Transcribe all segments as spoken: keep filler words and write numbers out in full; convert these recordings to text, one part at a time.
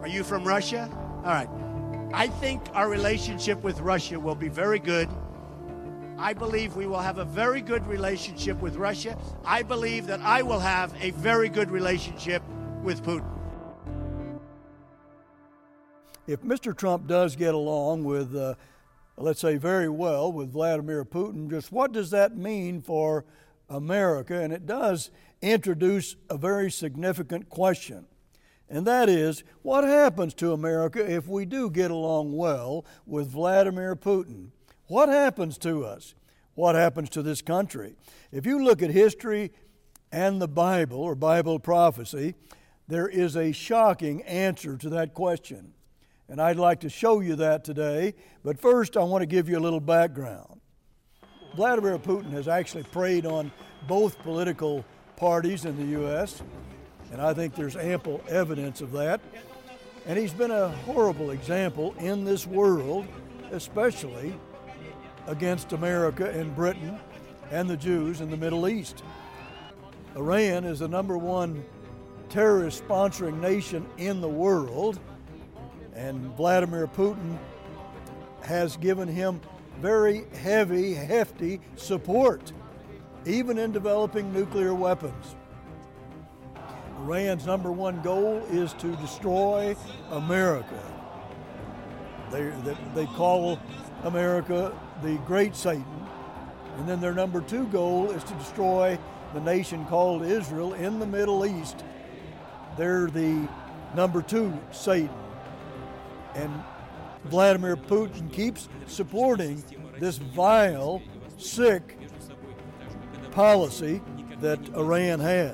Are you from Russia? All right. I think our relationship with Russia will be very good. I believe we will have a very good relationship with Russia. I believe that I will have a very good relationship with Putin. If Mister Trump does get along with, uh, let's say, very well with Vladimir Putin, just what does that mean for America? And it does introduce a very significant question. And that is, what happens to America if we do get along well with Vladimir Putin? What happens to us? What happens to this country? If you look at history and the Bible, or Bible prophecy, there is a shocking answer to that question. And I'd like to show you that today. But first, I want to give you a little background. Vladimir Putin has actually preyed on both political parties in the U S, and I think there's ample evidence of that. And he's been a horrible example in this world, especially against America and Britain and the Jews in the Middle East. Iran is the number one terrorist sponsoring nation in the world, and Vladimir Putin has given him very heavy, hefty support, even in developing nuclear weapons. Iran's number one goal is to destroy America. They, they, they call America the Great Satan. And then their number two goal is to destroy the nation called Israel in the Middle East. They're the number two Satan. And Vladimir Putin keeps supporting this vile, sick policy that Iran has.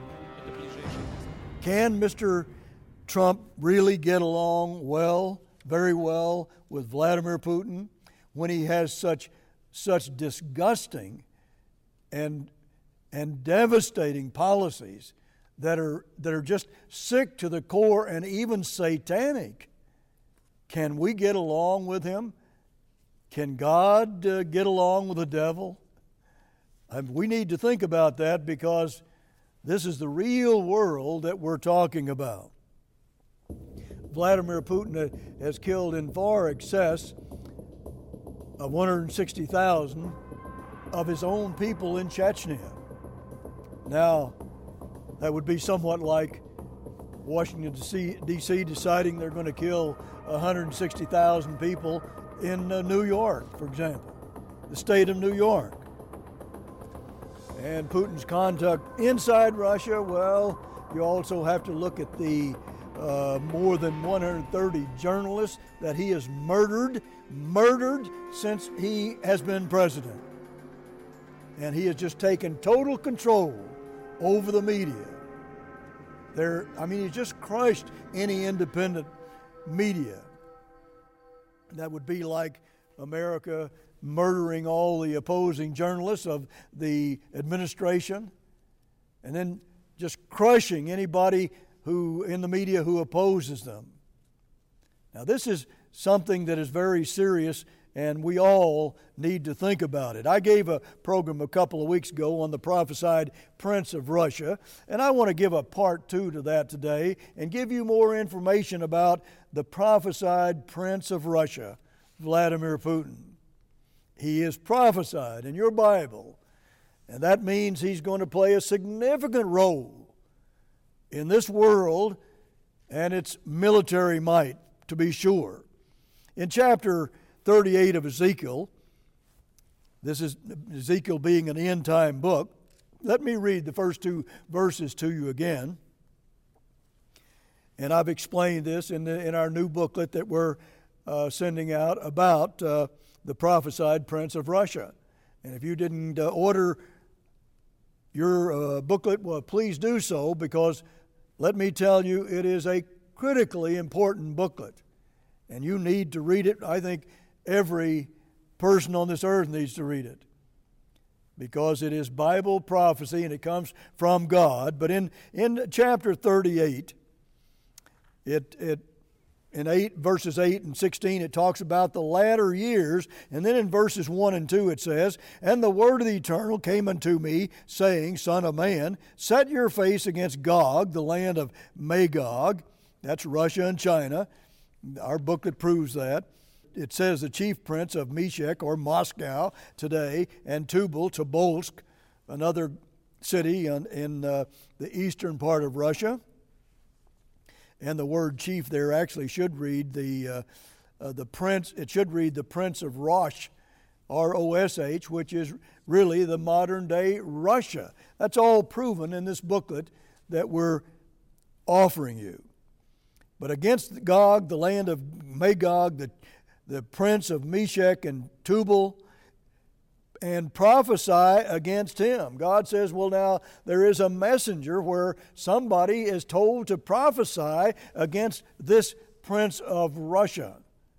Can Mister Trump really get along well, very well, with Vladimir Putin when he has such such disgusting and and devastating policies that are that are just sick to the core and even satanic? Can we get along with him? Can God uh, get along with the devil? I mean, we need to think about that, because this is the real world that we're talking about. Vladimir Putin has killed in far excess of one hundred sixty thousand of his own people in Chechnya. Now, that would be somewhat like Washington, D C deciding they're going to kill one hundred sixty thousand people in uh, New York, for example, the state of New York. And Putin's conduct inside Russia, well, you also have to look at the uh, more than one hundred thirty journalists that he has murdered, murdered since he has been president. And he has just taken total control over the media. There, I mean, he's just crushed any independent media. That would be like America murdering all the opposing journalists of the administration, and then just crushing anybody who in the media who opposes them. Now, this is something that is very serious, and we all need to think about it. I gave a program a couple of weeks ago on the prophesied Prince of Russia, and I want to give a part two to that today and give you more information about the prophesied Prince of Russia, Vladimir Putin. He is prophesied in your Bible, and that means he's going to play a significant role in this world and its military might, to be sure. In chapter thirty-eight of Ezekiel, this is Ezekiel being an end-time book. Let me read the first two verses to you again. And I've explained this in, the, in our new booklet that we're uh, sending out about uh, the prophesied Prince of Russia. And if you didn't uh, order your uh, booklet, well, please do so, because let me tell you, it is a critically important booklet. And you need to read it. I think every person on this earth needs to read it, because it is Bible prophecy and it comes from God. But in, in chapter thirty-eight, it it in eight verses eight and sixteen, it talks about the latter years, and then in verses one and two it says, "And the word of the Eternal came unto me, saying, Son of man, set your face against Gog, the land of Magog, That's Russia and China. Our booklet proves that. It says the chief prince of Meshech, or Moscow today, and Tubal, Tobolsk, another city in, in uh, the eastern part of Russia. And the word chief there actually should read the uh, uh, the prince. It should read the prince of Rosh, R O S H, which is really the modern day Russia. That's all proven in this booklet that we're offering you. But against Gog, the land of Magog, the the prince of Meshech and Tubal, and prophesy against him. God says, well, now there is a messenger where somebody is told to prophesy against this prince of Russia.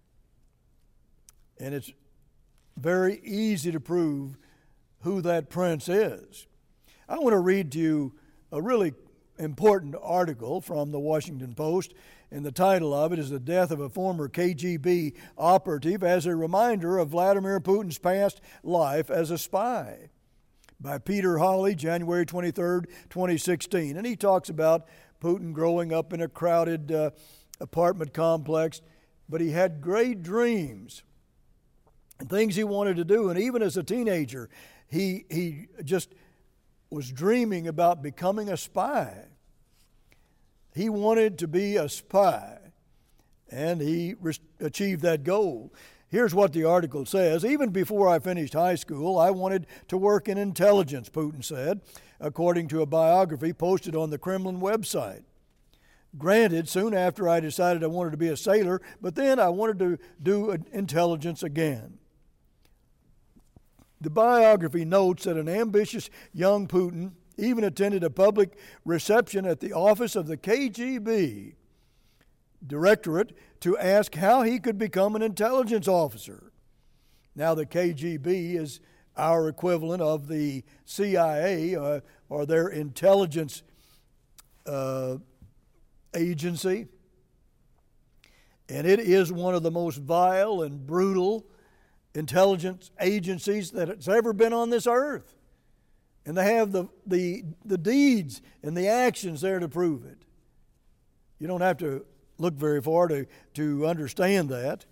And it's very easy to prove who that prince is. I want to read to you a really important article from the Washington Post, and the title of it is "The Death of a Former K G B Operative as a Reminder of Vladimir Putin's Past Life as a Spy," by Peter Hawley, January twenty-third, twenty sixteen. And he talks about Putin growing up in a crowded uh, apartment complex, but he had great dreams and things he wanted to do. And even as a teenager, he he just was dreaming about becoming a spy. He wanted to be a spy, and he re- achieved that goal. Here's what the article says. "Even before I finished high school, I wanted to work in intelligence," Putin said, according to a biography posted on the Kremlin website. "Granted, soon after I decided I wanted to be a sailor, but then I wanted to do intelligence again." The biography notes that an ambitious young Putin even attended a public reception at the office of the K G B Directorate to ask how he could become an intelligence officer. Now, the K G B is our equivalent of the C I A, uh, or their intelligence uh, agency. And it is one of the most vile and brutal intelligence agencies that has ever been on this earth. And they have the, the, the deeds and the actions there to prove it. You don't have to look very far to, to understand that.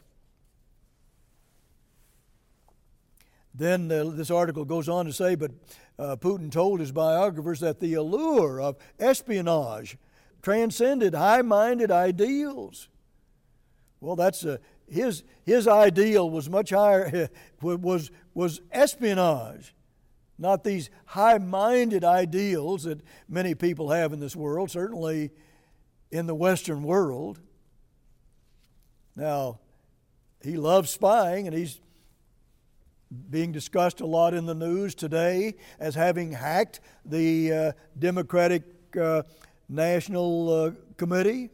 Then uh, this article goes on to say, but uh, Putin told his biographers that the allure of espionage transcended high-minded ideals. Well, that's uh, his his ideal was much higher, was was espionage, not these high-minded ideals that many people have in this world, certainly in the Western world. Now, he loves spying, and he's being discussed a lot in the news today as having hacked the uh, Democratic uh, National uh, Committee.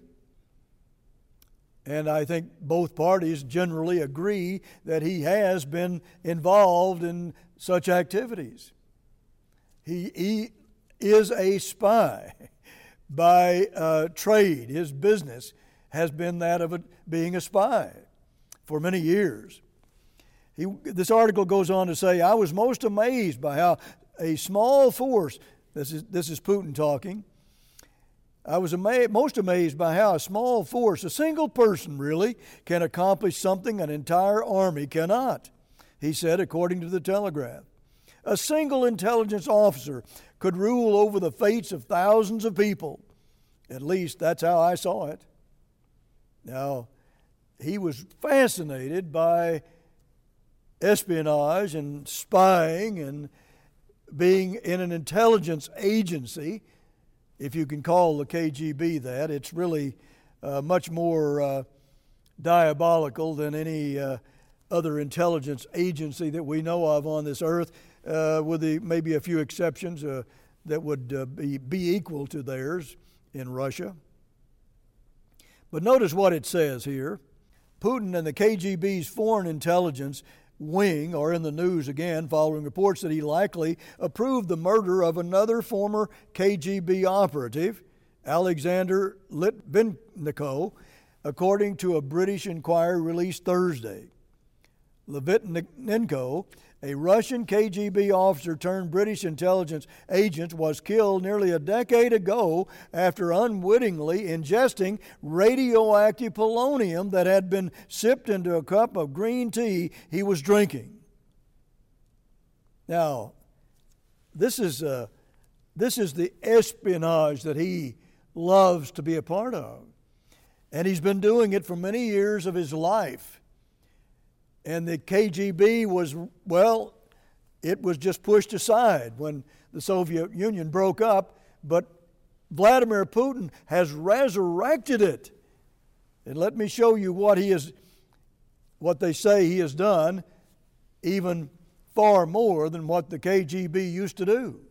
And I think both parties generally agree that he has been involved in such activities. He, he is a spy by uh, trade. His business has been that of a, being a spy for many years. He, this article goes on to say, I was most amazed by how a small force, this is, this is Putin talking, I was ama- most amazed by how a small force, a single person really, can accomplish something an entire army cannot, he said, according to the Telegraph. A single intelligence officer could rule over the fates of thousands of people. At least that's how I saw it. Now, he was fascinated by espionage and spying and being in an intelligence agency. If you can call the K G B that, it's really uh, much more uh, diabolical than any uh, other intelligence agency that we know of on this earth, uh, with the, maybe a few exceptions uh, that would uh, be, be equal to theirs in Russia. But notice what it says here. Putin and the K G B's foreign intelligence wing are in the news again following reports that he likely approved the murder of another former K G B operative, Alexander Litvinenko, according to a British inquiry released Thursday. Litvinenko A Russian K G B officer turned British intelligence agent was killed nearly a decade ago after unwittingly ingesting radioactive polonium that had been sipped into a cup of green tea he was drinking. Now, this is uh, this is the espionage that he loves to be a part of. And he's been doing it for many years of his life. And the K G B was, well, it was just pushed aside when the Soviet Union broke up, but Vladimir Putin has resurrected it. And let me show you what he is, what they say he has done, even far more than what the K G B used to do.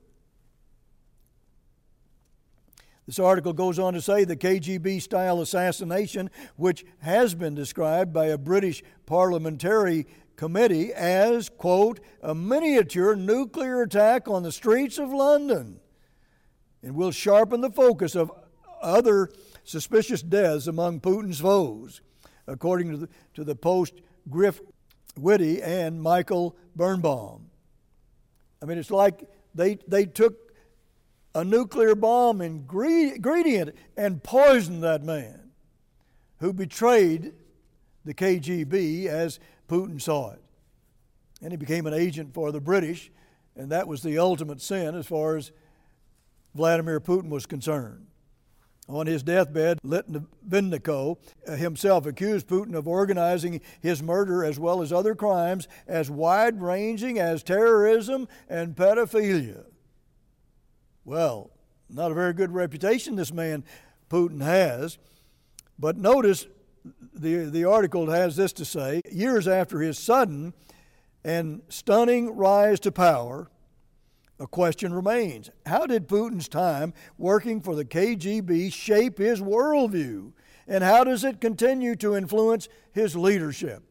This article goes on to say the K G B-style assassination, which has been described by a British parliamentary committee as, quote, a miniature nuclear attack on the streets of London, and will sharpen the focus of other suspicious deaths among Putin's foes, according to the, to the Post Griff Whitty and Michael Birnbaum. I mean, it's like they they took a nuclear bomb ingredient and poisoned that man who betrayed the K G B as Putin saw it. And he became an agent for the British, and that was the ultimate sin as far as Vladimir Putin was concerned. On his deathbed, Litvinenko himself accused Putin of organizing his murder as well as other crimes as wide-ranging as terrorism and pedophilia. Well, not a very good reputation this man Putin has. But notice the, the article has this to say. Years after his sudden and stunning rise to power, a question remains. How did Putin's time working for the K G B shape his worldview? And how does it continue to influence his leadership?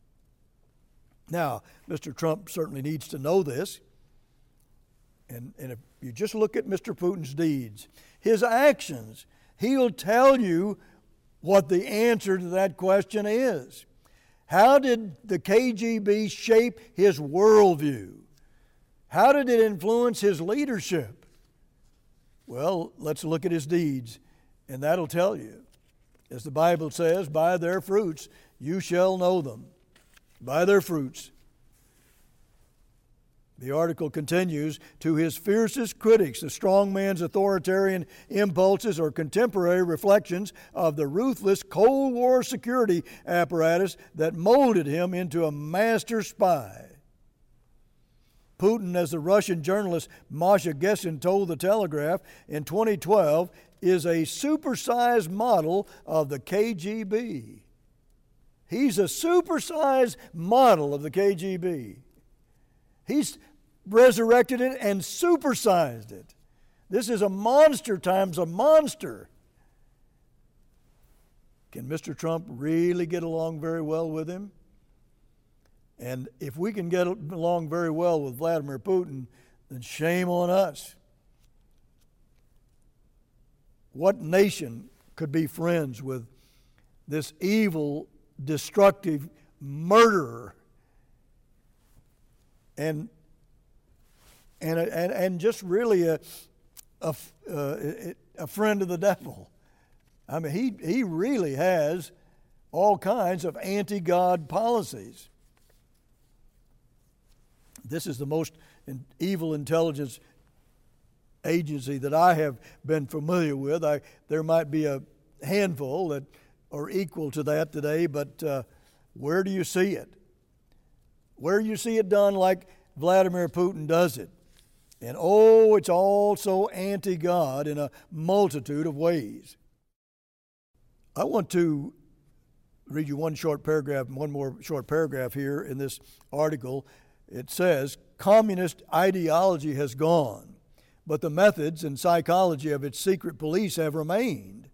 Now, Mister Trump certainly needs to know this. And, and if you just look at Mister Putin's deeds, his actions, he'll tell you what the answer to that question is. How did the K G B shape his worldview? How did it influence his leadership? Well, let's look at his deeds, and that'll tell you. As the Bible says, by their fruits you shall know them. By their fruits. The article continues, to his fiercest critics, the strong man's authoritarian impulses are contemporary reflections of the ruthless Cold War security apparatus that molded him into a master spy. Putin, as the Russian journalist Masha Gessen told the Telegraph in twenty twelve, is a supersized model of the K G B. He's a supersized model of the K G B. He's resurrected it and supersized it. This is a monster times a monster. Can Mister Trump really get along very well with him? And if we can get along very well with Vladimir Putin, then shame on us. What nation could be friends with this evil, destructive murderer and and and, and just really a a, uh, a friend of the devil? I mean, he he really has all kinds of anti-God policies. This is the most evil intelligence agency that I have been familiar with. I, there might be a handful that are equal to that today, but uh, where do you see it? Where do you see it done like Vladimir Putin does it? And oh, it's all so anti-God in a multitude of ways. I want to read you one short paragraph, one more short paragraph here in this article. It says, communist ideology has gone, but the methods and psychology of its secret police have remained.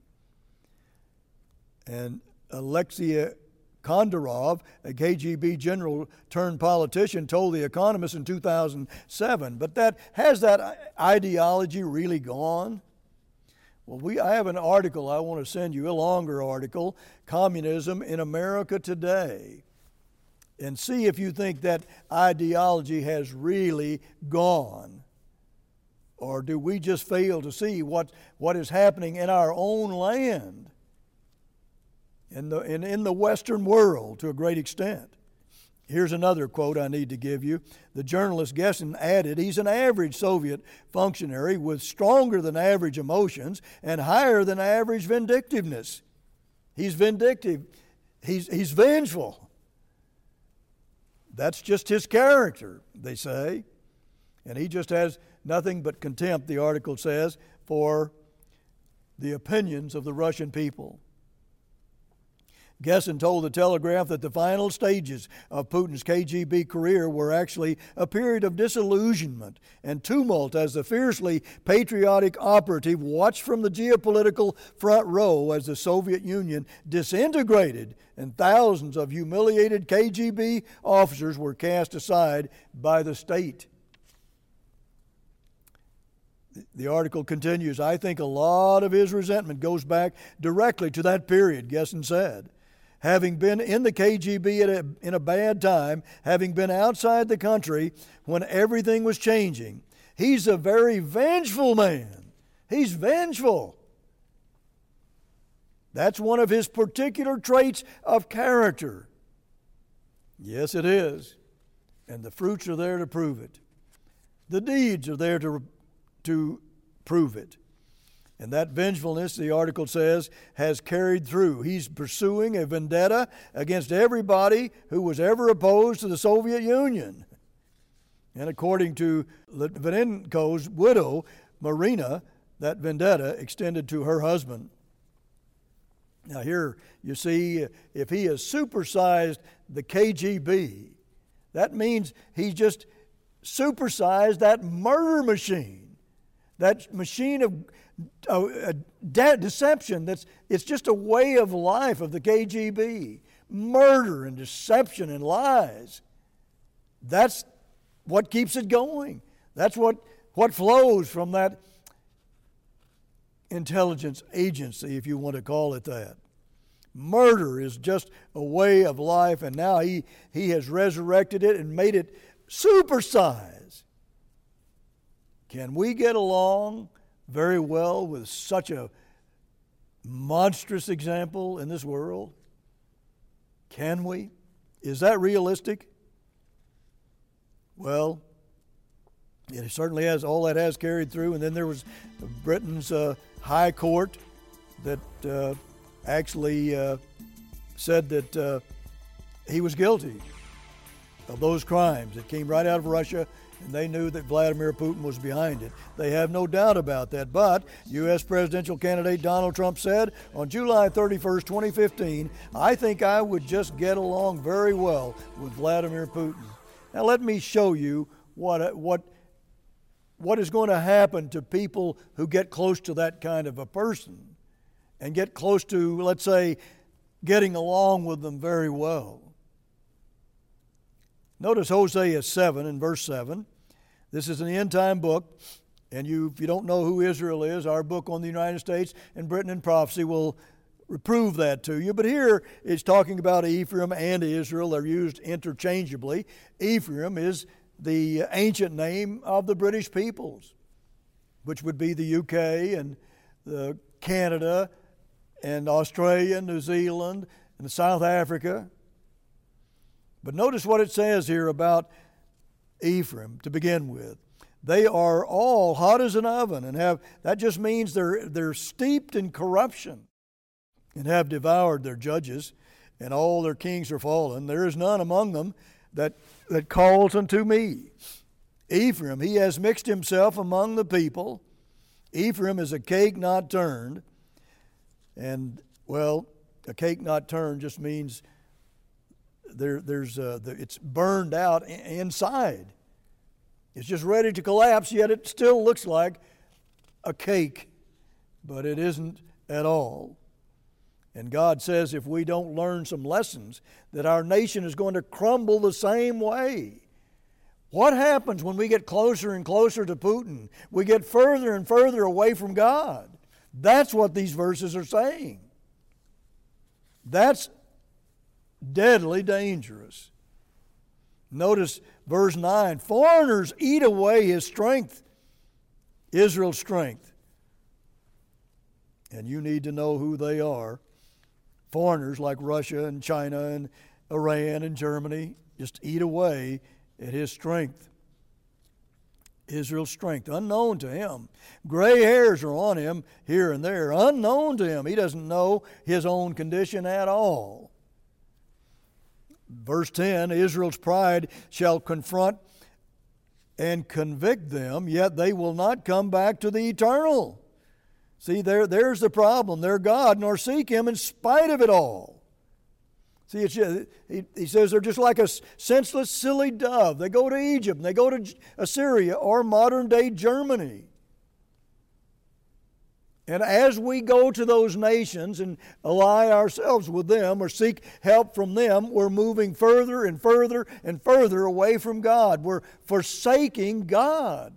And Alexei Kondorov, a K G B general turned politician, told The Economist in two thousand seven, but that has that ideology really gone? Well, we I have an article I want to send you, a longer article, Communism in America Today. and see if you think that ideology has really gone. Or do we just fail to see what, what is happening in our own land, in the, in, in the Western world to a great extent? Here's another quote I need to give you. The journalist Gessen added, he's an average Soviet functionary with stronger than average emotions and higher than average vindictiveness. He's vindictive. He's, he's vengeful. That's just his character, they say. And he just has nothing but contempt, the article says, for the opinions of the Russian people. Gessen told the Telegraph that the final stages of Putin's K G B career were actually a period of disillusionment and tumult as the fiercely patriotic operative watched from the geopolitical front row as the Soviet Union disintegrated and thousands of humiliated K G B officers were cast aside by the state. The article continues, I think a lot of his resentment goes back directly to that period, Gessen said. Having been in the K G B at a, in a bad time, having been outside the country when everything was changing, he's a very vengeful man. He's vengeful. That's one of his particular traits of character. Yes, it is. And the fruits are there to prove it. The deeds are there to, to prove it. And that vengefulness, the article says, has carried through. He's pursuing a vendetta against everybody who was ever opposed to the Soviet Union. And according to Litvinenko's widow, Marina, that vendetta extended to her husband. Now here you see, if he has supersized the K G B, that means he's just supersized that murder machine, that machine of a, a de- deception. That's it's just a way of life of the K G B. Murder and deception and lies. That's what keeps it going. That's what, what flows from that intelligence agency, if you want to call it that. Murder is just a way of life, and now he, he has resurrected it and made it supersize. Can we get along very well with such a monstrous example in this world? Can we? Is that realistic? Well, it certainly has. All that has carried through. And then there was Britain's uh, High Court that uh, actually uh, said that uh, he was guilty of those crimes. It came right out of Russia, and they knew that Vladimir Putin was behind it. They have no doubt about that. But U S presidential candidate Donald Trump said on July thirty-first, twenty fifteen, I think I would just get along very well with Vladimir Putin. Now let me show you what what what is going to happen to people who get close to that kind of a person and get close to, let's say, getting along with them very well. Notice Hosea seven and verse seven. This is an end-time book, and you, if you don't know who Israel is, our book on the United States and Britain and prophecy will prove that to you. But here it's talking about Ephraim and Israel. They're used interchangeably. Ephraim is the ancient name of the British peoples, which would be the U K and the Canada and Australia, New Zealand, and South Africa. But notice what it says here about Ephraim to begin with. They are all hot as an oven, and have that just means they're they're steeped in corruption, and have devoured their judges, and all their kings are fallen. There is none among them that that calls unto me. Ephraim, he has mixed himself among the people. Ephraim is a cake not turned. And, well, a cake not turned just means there, there's uh, the, it's burned out inside. It's just ready to collapse, yet it still looks like a cake, but it isn't at all. And God says if we don't learn some lessons, that our nation is going to crumble the same way. What happens when we get closer and closer to Putin? We get further and further away from God. That's what these verses are saying. That's deadly dangerous. Notice verse nine, foreigners eat away his strength, Israel's strength. And you need to know who they are. Foreigners like Russia and China and Iran and Germany just eat away at his strength. Israel's strength, unknown to him. Gray hairs are on him here and there, unknown to him. He doesn't know his own condition at all. Verse ten, Israel's pride shall confront and convict them, yet they will not come back to the eternal. See, there, there's the problem. They're God, nor seek him in spite of it all. See, it's, he, he says they're just like a senseless, silly dove. They go to Egypt, and they go to Assyria, or modern-day Germany. And as we go to those nations and ally ourselves with them or seek help from them, we're moving further and further and further away from God. We're forsaking God.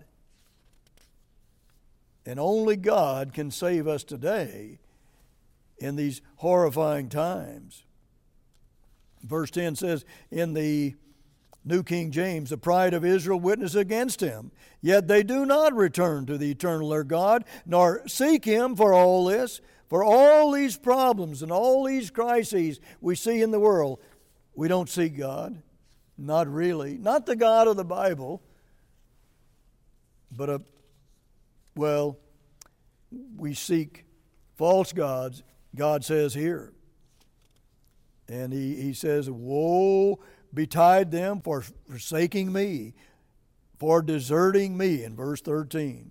And only God can save us today in these horrifying times. Verse ten says, in the New King James, the pride of Israel witness against him. Yet they do not return to the eternal their God, nor seek him for all this. For all these problems and all these crises we see in the world, we don't seek God. Not really. Not the God of the Bible, but a, well, we seek false gods, God says here. And he, he says, woe betide them for forsaking me, for deserting me, in verse thirteen.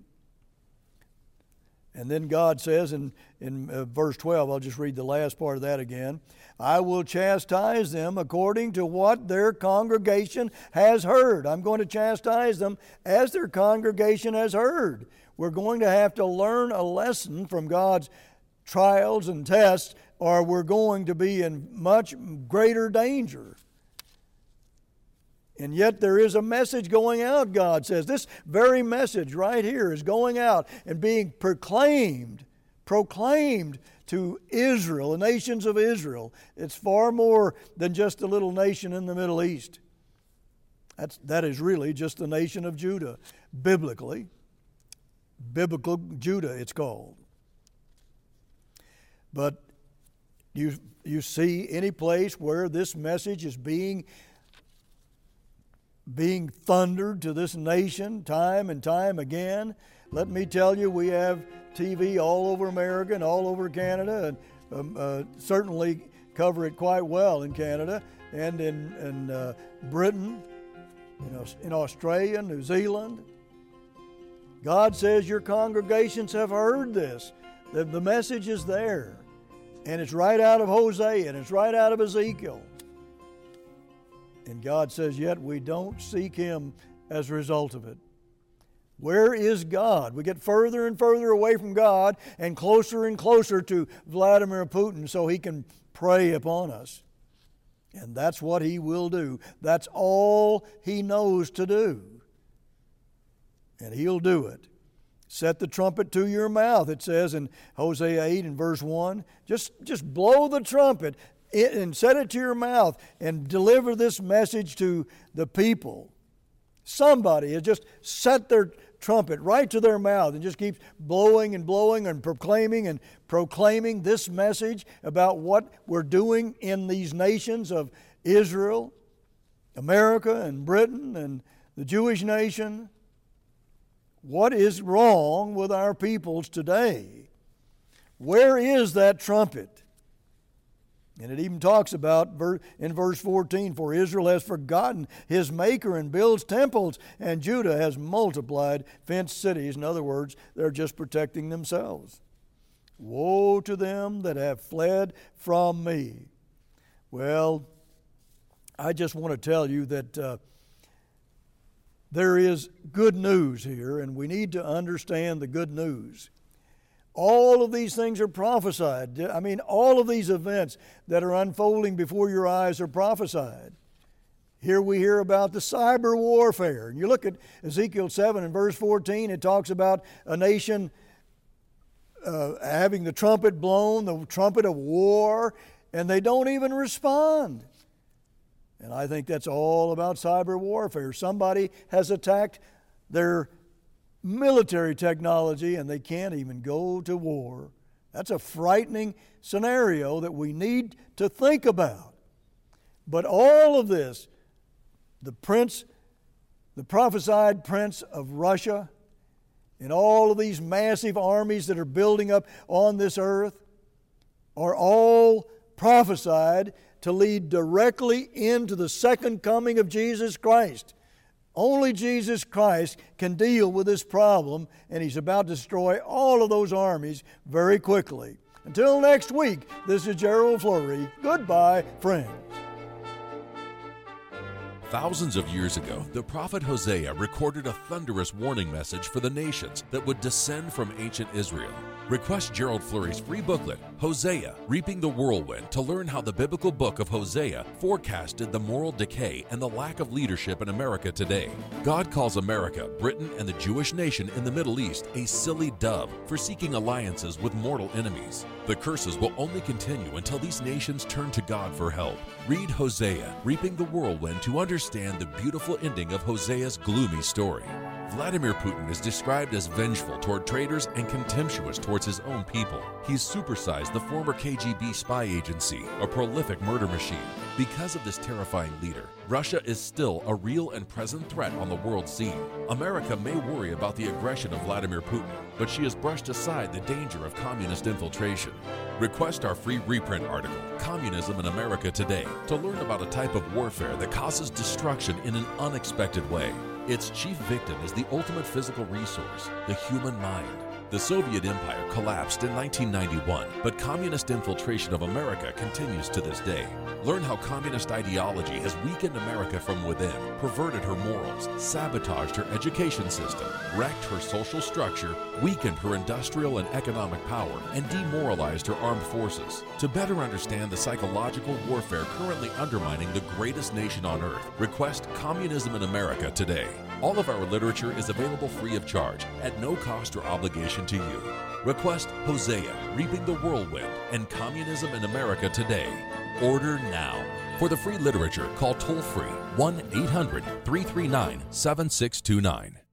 And then God says in, in uh, verse twelve, I'll just read the last part of that again, I will chastise them according to what their congregation has heard. I'm going to chastise them as their congregation has heard. We're going to have to learn a lesson from God's trials and tests, or we're going to be in much greater danger. And yet there is a message going out, God says. This very message right here is going out and being proclaimed, proclaimed to Israel, the nations of Israel. It's far more than just a little nation in the Middle East. That's, that is really just the nation of Judah, biblically. Biblical Judah, it's called. But you, you see any place where this message is being being thundered to this nation time and time again? Let me tell you, we have T V all over America and all over Canada, and um, uh, certainly cover it quite well in Canada and in, in uh, Britain, you know, in Australia, New Zealand. God says your congregations have heard this. The, the message is there. And it's right out of Hosea, and it's right out of Ezekiel. And God says, yet we don't seek him as a result of it. Where is God? We get further and further away from God and closer and closer to Vladimir Putin so he can prey upon us. And that's what he will do. That's all he knows to do. And he'll do it. Set the trumpet to your mouth, it says in Hosea eight and verse one. Just, just blow the trumpet and set it to your mouth and deliver this message to the people. Somebody has just set their trumpet right to their mouth and just keeps blowing and blowing and proclaiming and proclaiming this message about what we're doing in these nations of Israel, America and Britain and the Jewish nation. What is wrong with our peoples today? Where is that trumpet? And it even talks about in verse fourteen, for Israel has forgotten his maker and builds temples, and Judah has multiplied fenced cities. In other words, they're just protecting themselves. Woe to them that have fled from me. Well, I just want to tell you that uh, there is good news here, and we need to understand the good news. All of these things are prophesied. I mean, all of these events that are unfolding before your eyes are prophesied. Here we hear about the cyber warfare. And you look at Ezekiel seven and verse fourteen, it talks about a nation uh, having the trumpet blown, the trumpet of war, and they don't even respond. And I think that's all about cyber warfare. Somebody has attacked their military technology and they can't even go to war. That's a frightening scenario that we need to think about. But all of this, the prince, the prophesied prince of Russia, and all of these massive armies that are building up on this earth, are all prophesied to lead directly into the second coming of Jesus Christ. Only Jesus Christ can deal with this problem, and He's about to destroy all of those armies very quickly. Until next week, this is Gerald Flurry. Goodbye, friends. Thousands of years ago, the prophet Hosea recorded a thunderous warning message for the nations that would descend from ancient Israel. Request Gerald Flurry's free booklet, Hosea, Reaping the Whirlwind, to learn how the biblical book of Hosea forecasted the moral decay and the lack of leadership in America today. God calls America, Britain, and the Jewish nation in the Middle East a silly dove for seeking alliances with mortal enemies. The curses will only continue until these nations turn to God for help. Read Hosea, Reaping the Whirlwind, to understand the beautiful ending of Hosea's gloomy story. Vladimir Putin is described as vengeful toward traitors and contemptuous towards his own people. He's supersized the former K G B spy agency, a prolific murder machine. Because of this terrifying leader, Russia is still a real and present threat on the world scene. America may worry about the aggression of Vladimir Putin, but she has brushed aside the danger of communist infiltration. Request our free reprint article, Communism in America Today, to learn about a type of warfare that causes destruction in an unexpected way. Its chief victim is the ultimate physical resource, the human mind. The Soviet Empire collapsed in nineteen ninety-one, but communist infiltration of America continues to this day. Learn how communist ideology has weakened America from within, perverted her morals, sabotaged her education system, wrecked her social structure, weakened her industrial and economic power, and demoralized her armed forces. To better understand the psychological warfare currently undermining the greatest nation on earth, request Communism in America Today. All of our literature is available free of charge, at no cost or obligation to you. Request Hosea, Reaping the Whirlwind, and Communism in America Today. Order now. For the free literature, call toll-free one eight hundred, three three nine, seven six two nine.